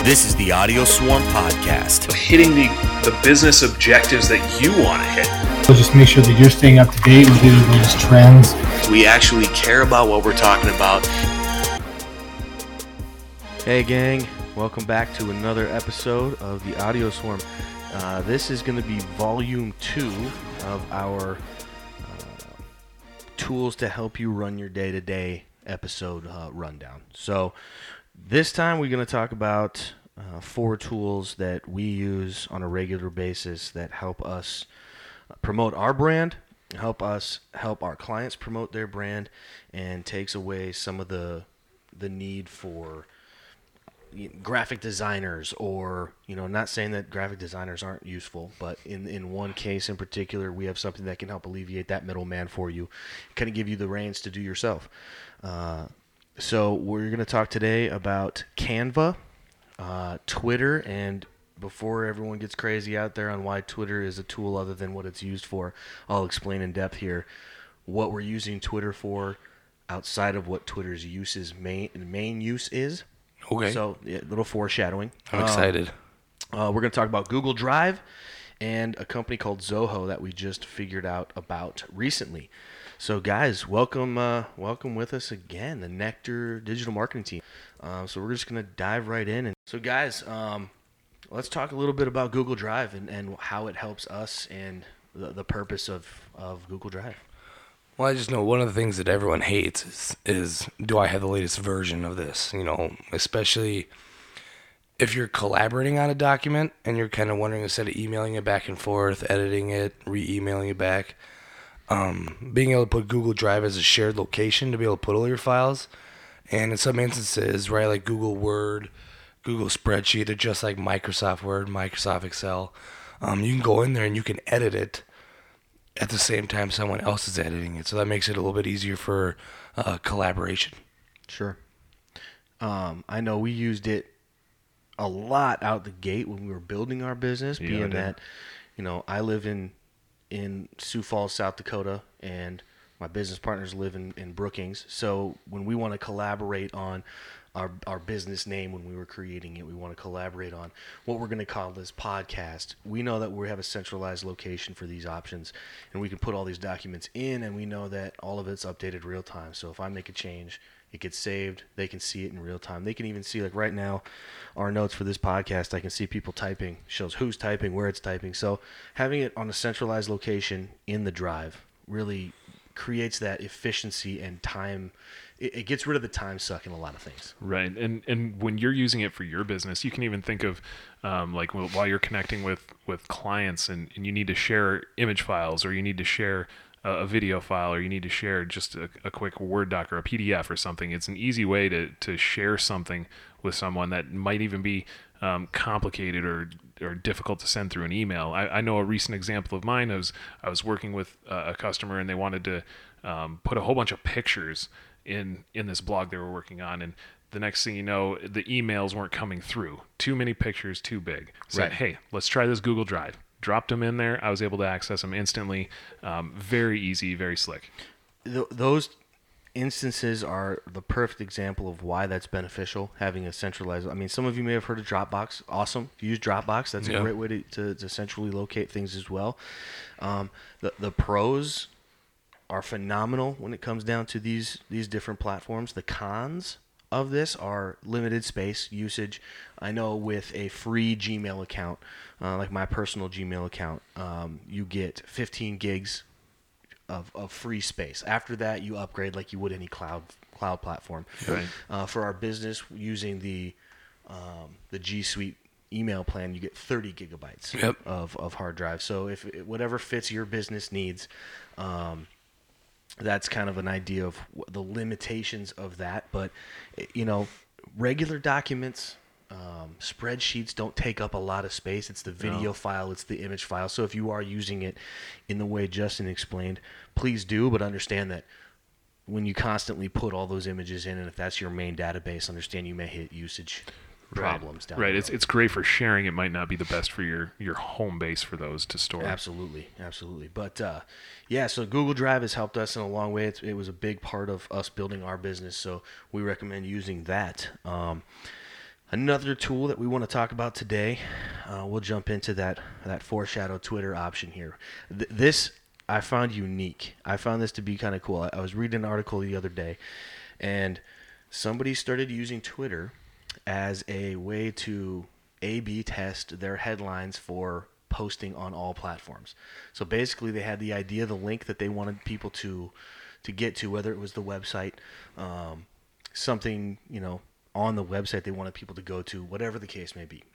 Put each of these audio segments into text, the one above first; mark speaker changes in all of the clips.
Speaker 1: This is the Audio Swarm Podcast.
Speaker 2: Hitting the business objectives that you want to hit.
Speaker 3: So just make sure that you're staying up to date with the latest trends.
Speaker 1: We actually care about what we're talking about.
Speaker 4: Hey gang, welcome back to another episode of the Audio Swarm. This is going to be volume 2 of our tools to help you run your day-to-day episode rundown. So this time we're going to talk about 4 tools that we use on a regular basis that help us promote our brand, help our clients promote their brand, and takes away some of the need for graphic designers, or not saying that graphic designers aren't useful, but in one case in particular, we have something that can help alleviate that middleman for you, kind of give you the reins to do yourself. So we're going to talk today about Canva, Twitter, and before everyone gets crazy out there on why Twitter is a tool other than what it's used for, I'll explain in depth here what we're using Twitter for outside of what Twitter's main use is.
Speaker 5: Okay.
Speaker 4: So, a little foreshadowing.
Speaker 5: I'm excited.
Speaker 4: We're going to talk about Google Drive and a company called Zoho that we just figured out about recently. So, guys, welcome with us again, the Nectar Digital Marketing Team. So, we're just going to dive right in. So, guys, let's talk a little bit about Google Drive and how it helps us and the purpose of Google Drive.
Speaker 5: Well, I just know one of the things that everyone hates is do I have the latest version of this? Especially if you're collaborating on a document and you're kind of wondering, instead of emailing it back and forth, editing it, re-emailing it back, being able to put Google Drive as a shared location to be able to put all your files. And in some instances, right, like Google Word, Google Spreadsheet, or just like Microsoft Word, Microsoft Excel, you can go in there and you can edit it at the same time someone else is editing it. So that makes it a little bit easier for collaboration.
Speaker 4: Sure. I know we used it a lot out the gate when we were building our business, being that, I live in Sioux Falls, South Dakota, and my business partners live in Brookings. So when we want to collaborate on our business name, when we were creating it, we want to collaborate on what we're going to call this podcast. We know that we have a centralized location for these options, and we can put all these documents in, and we know that all of it's updated real time. So if I make a change, it gets saved. They can see it in real time. They can even see, like right now, our notes for this podcast, I can see people typing, shows who's typing, where it's typing. So having it on a centralized location in the drive really creates that efficiency and time. It gets rid of the time suck in a lot of things.
Speaker 6: Right. And when you're using it for your business, you can even think of like while you're connecting with clients and you need to share image files, or you need to share a video file, or you need to share just a quick Word doc or a PDF or something. It's an easy way to share something with someone that might even be complicated or difficult to send through an email. I know a recent example of mine. I was working with a customer, and they wanted to put a whole bunch of pictures in this blog they were working on, and the next thing you know, the emails weren't coming through. Too many pictures, too big. Said, right. Hey, let's try this Google Drive. Dropped them in there. I was able to access them instantly. Very easy, very slick.
Speaker 4: Those instances are the perfect example of why that's beneficial, having a centralized. I mean, some of you may have heard of Dropbox. Awesome. If you use Dropbox, that's a great way to centrally locate things as well. The pros are phenomenal when it comes down to these different platforms. The cons of this are limited space usage. I know with a free Gmail account, like my personal Gmail account, you get 15 gigs of free space. After that, you upgrade like you would any cloud platform. Right. For our business, using the G Suite email plan, you get 30 gigabytes of hard drive. So if whatever fits your business needs, that's kind of an idea of the limitations of that. But, regular documents, spreadsheets don't take up a lot of space. It's the video file, it's the image file. So if you are using it in the way Justin explained, please do, but understand that when you constantly put all those images in, and if that's your main database, understand you may hit usage problems down the road.
Speaker 6: It's great for sharing. It might not be the best for your home base for those to store.
Speaker 4: Absolutely. But so Google Drive has helped us in a long way. It was a big part of us building our business, so we recommend using that. Another tool that we want to talk about today, we'll jump into that foreshadow Twitter option here. This I found unique. I found this to be kind of cool. I was reading an article the other day, and somebody started using Twitter as a way to A/B test their headlines for posting on all platforms. So basically, they had the idea, the link that they wanted people to get to, whether it was the website, something, on the website they wanted people to go to, whatever the case may be.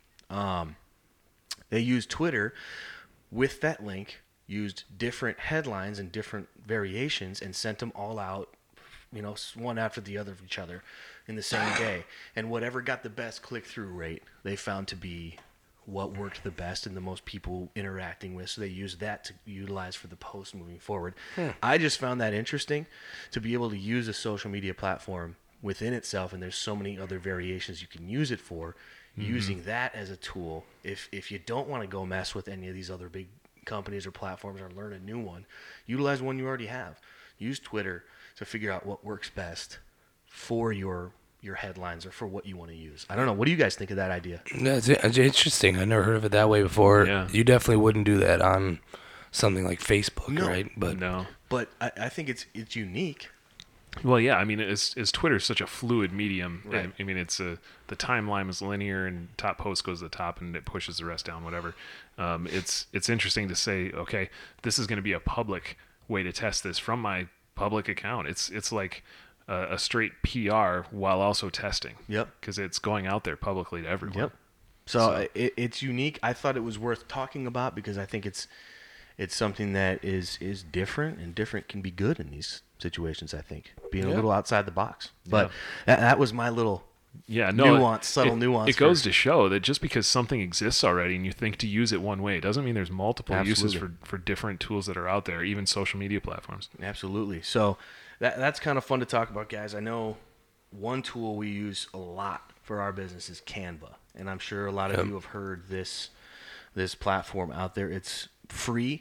Speaker 4: They used Twitter with that link, used different headlines and different variations, and sent them all out, one after the other of each other in the same day. And whatever got the best click-through rate, they found to be what worked the best and the most people interacting with. So they used that to utilize for the post moving forward. I just found that interesting to be able to use a social media platform within itself, and there's so many other variations you can use it for. Using that as a tool, if you don't want to go mess with any of these other big companies or platforms or learn a new one, utilize one you already have. Use Twitter to figure out what works best for your headlines or for what you want to use. I don't know. What do you guys think of that idea?
Speaker 5: That's interesting. I never heard of it that way before.
Speaker 6: Yeah.
Speaker 5: You definitely wouldn't do that on something like Facebook,
Speaker 4: No.
Speaker 5: right? But
Speaker 6: No.
Speaker 4: But I think it's unique.
Speaker 6: Well, yeah. I mean, is Twitter such a fluid medium?
Speaker 4: Right.
Speaker 6: I mean, it's the timeline is linear, and top post goes to the top, and it pushes the rest down. Whatever. It's interesting to say, okay, this is going to be a public way to test this from my public account. It's like a straight PR while also testing.
Speaker 4: Yep.
Speaker 6: Because it's going out there publicly to everyone.
Speaker 4: Yep. So it's unique. I thought it was worth talking about because I think it's something that is different, and different can be good in these situations, I think. Being a little outside the box. But that was my little subtle nuance.
Speaker 6: It goes to show that just because something exists already and you think to use it one way, doesn't mean there's multiple uses for different tools that are out there, even social media platforms.
Speaker 4: Absolutely. So that's kind of fun to talk about, guys. I know one tool we use a lot for our business is Canva, and I'm sure a lot of you have heard this platform out there. It's free.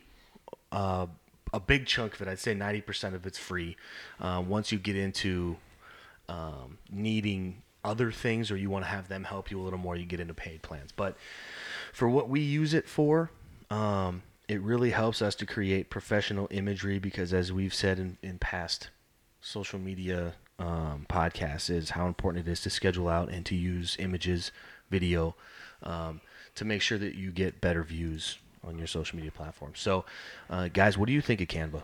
Speaker 4: A big chunk of it, I'd say 90% of it's free. Once you get into needing other things, or you want to have them help you a little more, you get into paid plans. But for what we use it for, it really helps us to create professional imagery, because as we've said in past social media podcasts, is how important it is to schedule out and to use images, video, to make sure that you get better views on your social media platform. So, guys, what do you think of Canva?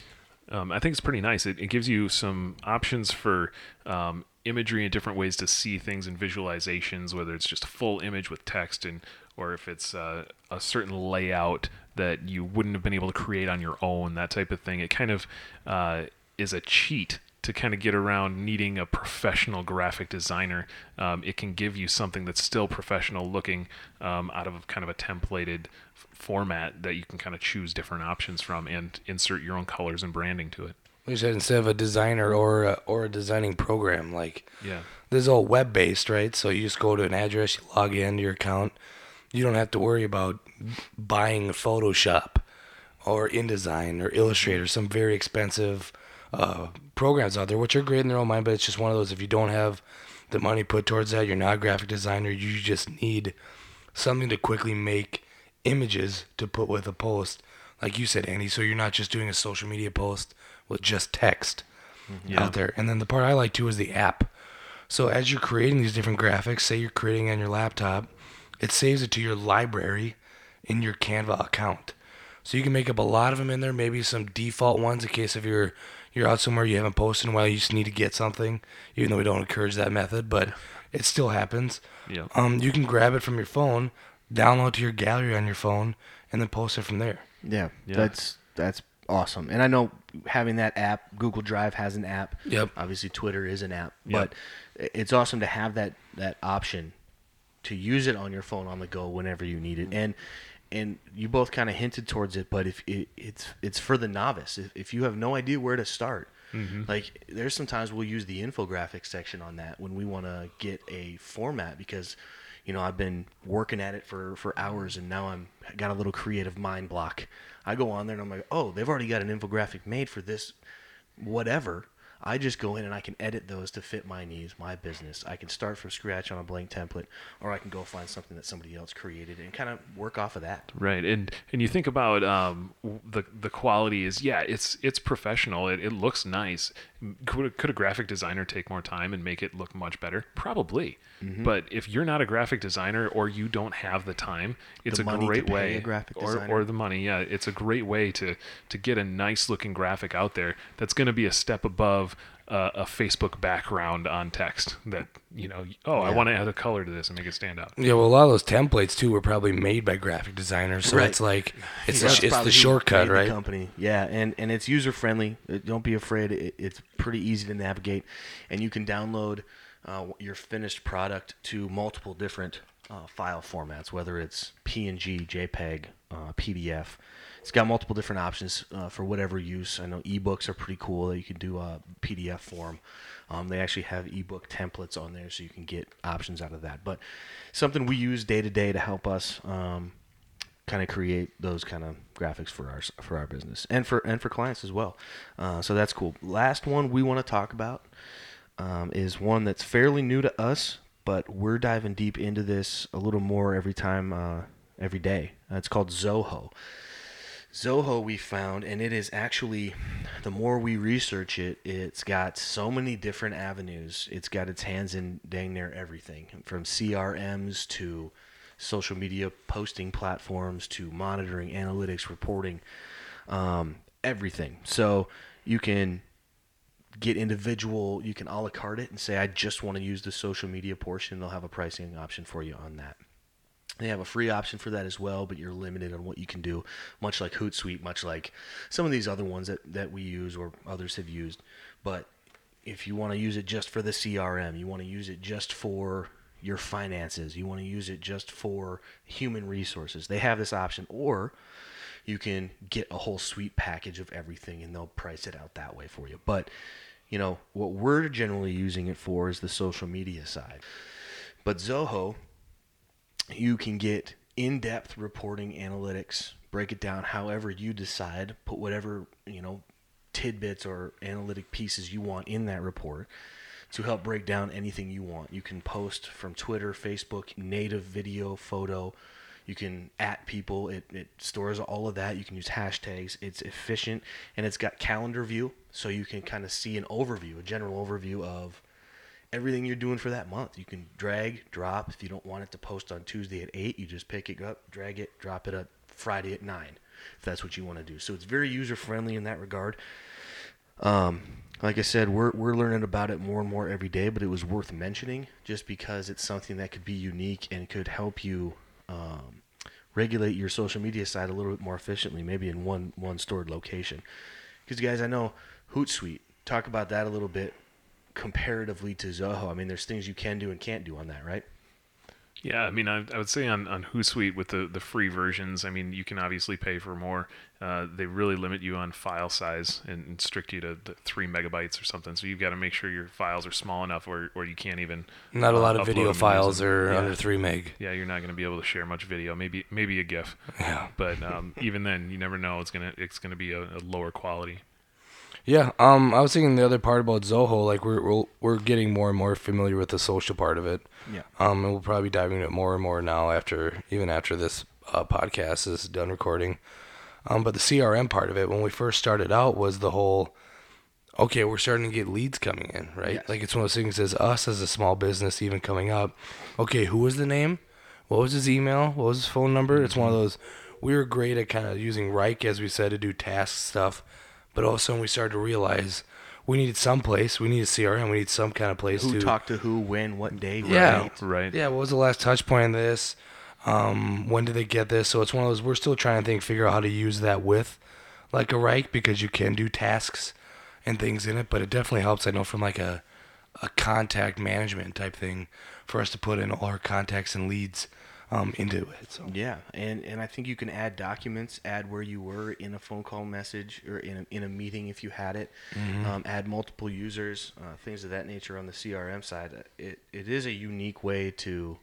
Speaker 6: I think it's pretty nice. It gives you some options for imagery and different ways to see things and visualizations, whether it's just a full image with text, or if it's a certain layout that you wouldn't have been able to create on your own, that type of thing. It kind of is a cheat to kind of get around needing a professional graphic designer. It can give you something that's still professional looking out of kind of a templated format that you can kind of choose different options from and insert your own colors and branding to it.
Speaker 5: we said instead of a designer or a designing program, like
Speaker 6: Yeah.
Speaker 5: this is all web-based, right? So you just go to an address, you log into your account. You don't have to worry about buying Photoshop or InDesign or Illustrator, some very expensive programs out there, which are great in their own mind, but it's just one of those, if you don't have the money put towards that, you're not a graphic designer, you just need something to quickly make images to put with a post, like you said, Andy, so you're not just doing a social media post with just text out there. And then the part I like too is the app. So as you're creating these different graphics, say you're creating on your laptop, it saves it to your library in your Canva account. So you can make up a lot of them in there, maybe some default ones in case if you're out somewhere you haven't posted in a while, you just need to get something, even though we don't encourage that method, but it still happens.
Speaker 6: Yeah.
Speaker 5: You can grab it from your phone, download to your gallery on your phone, and then post it from there.
Speaker 4: Yeah.
Speaker 6: Yeah.
Speaker 4: That's awesome. And I know having that app, Google Drive has an app.
Speaker 5: Yep.
Speaker 4: Obviously Twitter is an app,
Speaker 6: Yep.
Speaker 4: but it's awesome to have that option to use it on your phone on the go whenever you need it. And you both kind of hinted towards it, but if it's for the novice. If you have no idea where to start, like there's sometimes we'll use the infographics section on that when we want to get a format, because I've been working at it for hours and now I got a little creative mind block. I go on there and I'm like, oh, they've already got an infographic made for this whatever. I just go in and I can edit those to fit my needs, my business. I can start from scratch on a blank template, or I can go find something that somebody else created and kind of work off of that.
Speaker 6: Right, and you think about the quality is, yeah, it's professional. It looks nice. Could a graphic designer take more time and make it look much better? Probably. But if you're not a graphic designer or you don't have the time, it's
Speaker 4: The
Speaker 6: a
Speaker 4: money
Speaker 6: great
Speaker 4: to pay
Speaker 6: way,
Speaker 4: a graphic
Speaker 6: or
Speaker 4: designer.
Speaker 6: the money. Yeah, it's a great way to get a nice looking graphic out there that's going to be a step above a Facebook background on text that, I want to add a color to this and make it stand out.
Speaker 5: Yeah, well, a lot of those templates too were probably made by graphic designers, so
Speaker 4: Right.
Speaker 5: it's like it's
Speaker 4: That's
Speaker 5: it's
Speaker 4: probably
Speaker 5: the
Speaker 4: who
Speaker 5: shortcut,
Speaker 4: made the
Speaker 5: right?
Speaker 4: company. Yeah, and it's user friendly. Don't be afraid. It's pretty easy to navigate, and you can download your finished product to multiple different file formats, whether it's PNG, JPEG, PDF. It's got multiple different options for whatever use. I know ebooks are pretty cool that you can do a PDF form. They actually have ebook templates on there, so you can get options out of that. But something we use day to day to help us kind of create those kind of graphics for our business and for clients as well. So that's cool. Last one we want to talk about is one that's fairly new to us, but we're diving deep into this a little more every day. It's called Zoho. Zoho we found, and it is actually, the more we research it, it's got so many different avenues. It's got its hands in dang near everything, from CRMs to social media posting platforms to monitoring, analytics, reporting, everything. So you can get individual, you can a la carte it and say, I just want to use the social media portion. They'll have a pricing option for you on that. They have a free option for that as well, but you're limited on what you can do, much like Hootsuite, much like some of these other ones that we use or others have used. But if you want to use it just for the CRM, you want to use it just for your finances, you want to use it just for human resources, they have this option. Or you can get a whole suite package of everything, and they'll price it out that way for you. But, what we're generally using it for is the social media side. But Zoho, you can get in-depth reporting, analytics, break it down however you decide, put whatever, tidbits or analytic pieces you want in that report to help break down anything you want. You can post from Twitter, Facebook, native video, photo. You can @ people. It stores all of that. You can use hashtags. It's efficient, and it's got calendar view, so you can kind of see an overview, a general overview of everything you're doing for that month. You can drag, drop. If you don't want it to post on Tuesday at 8, you just pick it up, drag it, drop it up Friday at 9, if that's what you want to do. So it's very user-friendly in that regard. Like I said, we're learning about it more and more every day, but it was worth mentioning just because it's something that could be unique and could help you regulate your social media side a little bit more efficiently, maybe in one stored location. Because, guys, I know Hootsuite, talk about that a little bit comparatively to Zoho. I mean, there's things you can do and can't do on that, right?
Speaker 6: Yeah, I mean, I would say on Hootsuite with the free versions, I mean, you can obviously pay for more. They really limit you on file size and strict you to 3 megabytes or something. So you've got to make sure your files are small enough or you can't even
Speaker 5: Not a lot of
Speaker 6: upload
Speaker 5: video
Speaker 6: them and use
Speaker 5: files
Speaker 6: them.
Speaker 5: are
Speaker 6: Yeah.
Speaker 5: under 3 meg.
Speaker 6: Yeah, you're not going to be able to share much video. Maybe a GIF.
Speaker 5: Yeah.
Speaker 6: But even then, you never know. It's gonna be a lower quality.
Speaker 5: Yeah, I was thinking the other part about Zoho, like we're getting more and more familiar with the social part of it.
Speaker 4: Yeah.
Speaker 5: And we'll probably be diving into it more and more now after this podcast is done recording. But the CRM part of it, when we first started out, was the whole, okay, we're starting to get leads coming in, right?
Speaker 4: Yes.
Speaker 5: Like it's one of those things as us as a small business even coming up. Okay, who was the name? What was his email? What was his phone number? It's one of those, we were great at kind of using Rike, as we said, to do task stuff. But all of a sudden we started to realize we needed some place. We needed CRM. We need some kind of place
Speaker 4: Who
Speaker 5: to
Speaker 4: talked to who, when, what day,
Speaker 5: Yeah.
Speaker 4: right?
Speaker 6: Right.
Speaker 5: Yeah, what was the last touch point in this? When did they get this? So it's one of those, we're still trying to figure out how to use that with like a Rike, because you can do tasks and things in it, but it definitely helps, I know, from like a contact management type thing for us to put in all our contacts and leads into it. So
Speaker 4: Yeah, and I think you can add documents, add where you were in a phone call message or in a meeting if you had it, add multiple users, things of that nature on the CRM side. It is a unique way to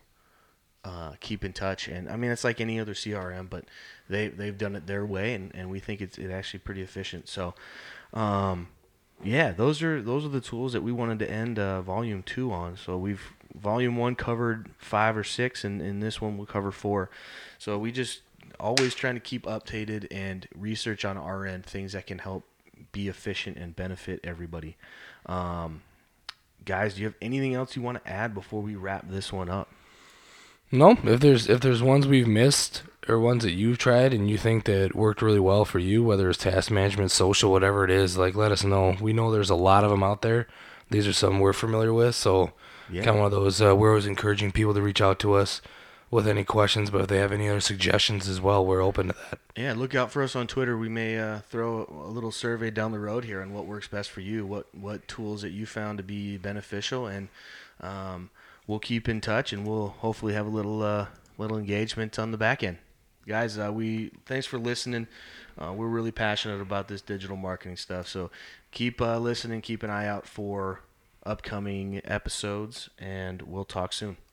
Speaker 4: keep in touch, and I mean it's like any other CRM, but they've done it their way, and we think it's actually pretty efficient. So Yeah, those are the tools that we wanted to end volume 2 on. So we've volume 1 covered 5 or 6, and in this one we'll cover 4. So we just always trying to keep updated and research on our end things that can help be efficient and benefit everybody. Guys, do you have anything else you want to add before we wrap this one up?
Speaker 5: No, if there's ones we've missed or ones that you've tried and you think that worked really well for you, whether it's task management, social, whatever it is, like let us know. We know there's a lot of them out there. These are some we're familiar with, so
Speaker 4: Yeah.
Speaker 5: kind of one of those. We're always encouraging people to reach out to us with any questions, but if they have any other suggestions as well, we're open to that.
Speaker 4: Yeah, look out for us on Twitter. We may throw a little survey down the road here on what works best for you, what tools that you found to be beneficial, and we'll keep in touch, and we'll hopefully have a little engagement on the back end. Guys, thanks for listening. We're really passionate about this digital marketing stuff, so keep listening, keep an eye out for upcoming episodes, and we'll talk soon.